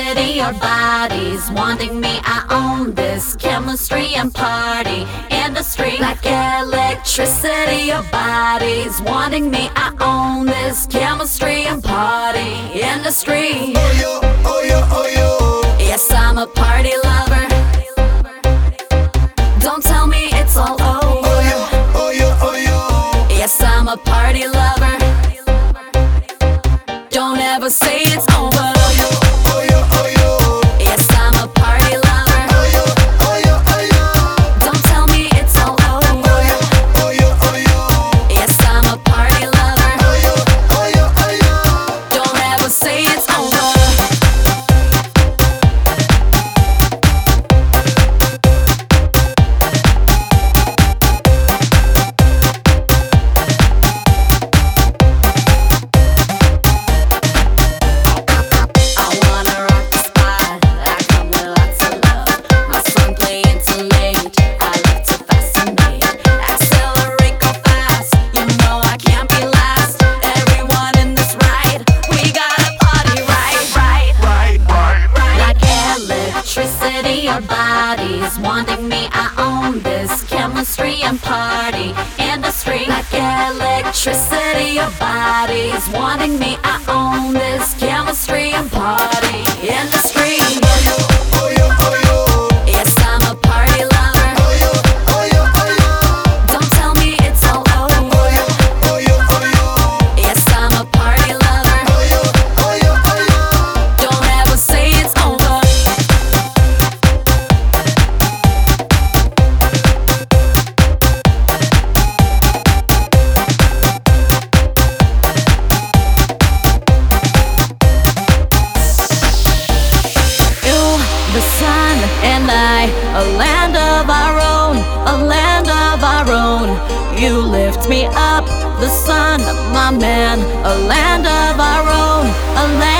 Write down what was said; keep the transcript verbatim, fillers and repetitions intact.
electricity, our bodies wanting me. I own this chemistry and party industry. Like electricity, our bodies wanting me. I own this chemistry and party industry. Oh yo, oh yo, oh yo. Yes, I'm a party lover. Don't tell me it's all over. Oh yo, oh yo, oh yo. Yes, I'm a party lover. Don't ever say it's over. Oh yo, oh yo. Yes, I'm a party lover. Oh yo, oh yo, oh yo. Don't tell me it's all over. Oh yo, oh yo, oh yo. Yes, I'm a party lover. Oh yo, oh yo, oh yo. Don't ever say it's over. Our bodies wanting me. I own this chemistry and party industry. Like electricity, our bodies wanting me. I own this chemistry and party industry. Oh yo, oh yo. Yes, I'm a party lover. Oh yo, oh yo, oh yo. Don't tell me it's all over. Oh yo, oh yo, oh yo. Yes, I'm a party lover. Oh yo, oh yo, oh yo. Don't ever say it's over. The sun and I, a land of our own, a land of our own. You lift me up, the sun, my man, a land of our own, a land